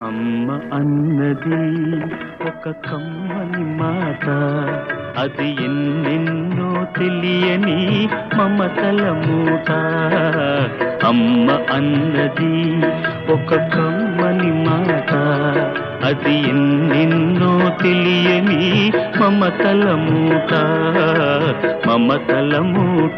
అమ్మ అన్నది ఒక కమ్మని మాట, అది ఎన్నెన్నో తెలియని మమతల మూట. అమ్మ అన్నది ఒక కమ్మని మాట, అది ఎన్నెన్నో తెలియని మమతల మూట, మమతల మూట.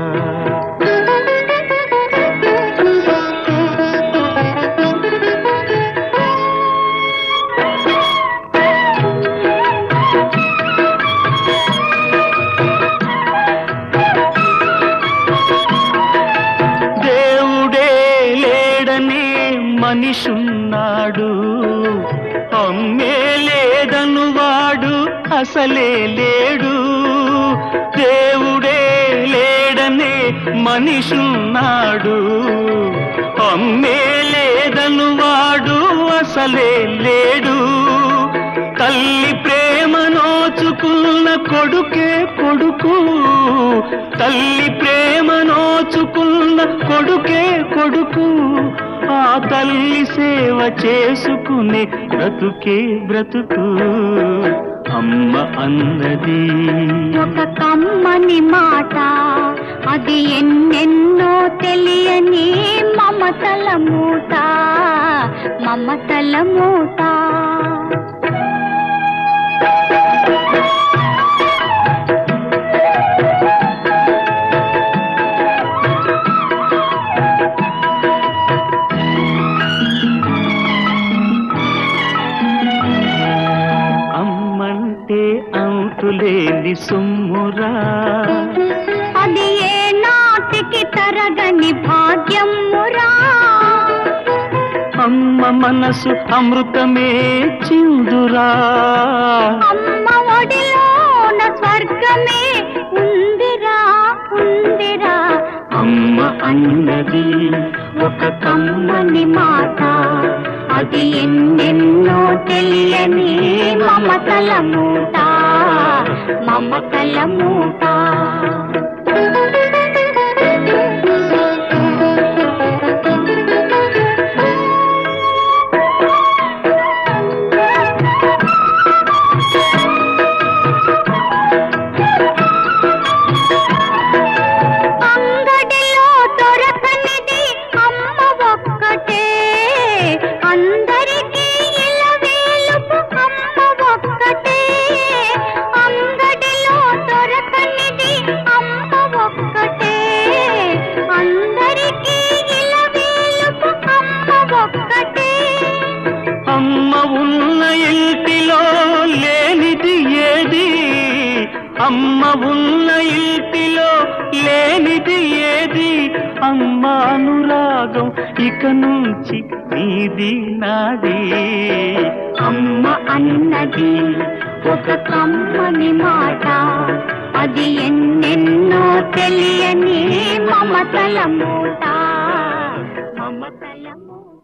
మనిషున్నాడు, అమ్మే లేదను వాడు అసలే లేడు. దేవుడే లేడనే మనిషున్నాడు, అమ్మే లేదను వాడు అసలే లేడు. తల్లి ప్రేమ నోచుకున్న కొడుకే కొడుకు, తల్లి ప్రేమ నోచుకున్న కొడుకే కొడుకు. ఆ తల్లి సేవ చేసుకునే బ్రతుకే బ్రతుకు. అమ్మ అన్నది ఒక కమ్మని మాట, అది ఎన్నెన్నో తెలియని మమతల మూట, మమతల మూట. అంతులేని సొమ్మురా, అది ఏ నాటికి తరగని భాగ్యమురా. అమ్మ మనసు అమృతమే చిందురా, అమ్మ ఒడిలోన స్వర్గమే ఉందిరా ఉందిరా. అమ్మ అన్నది ఒక కమ్మని మాట, అది ఎన్నెన్నో తెలియని మమతల మూట, మమతల మూట. అంగడిలో దొరకనిది అమ్మ ఒక్కటే, అందరికీ ఇలవేలుపు అమ్మ ఒక్కటే. అంగడిలో దొరకనిది అమ్మ ఒక్కటే, అందరికీ ఇలవేలుపు అమ్మ ఒక్కటే. అమ్మ ఉన్న ఇంటిలో లేనిది ఏది, అమ్మ ఉన్న ఇంటిలో లేనిది ఏది. అమ్మ అనురాగం ఇక నుంచి నీది నాది. అమ్మ అన్నది ఒక కమ్మని మాట, అది ఎన్నెన్నో తెలియని మమతల మూట, మమతల మూట.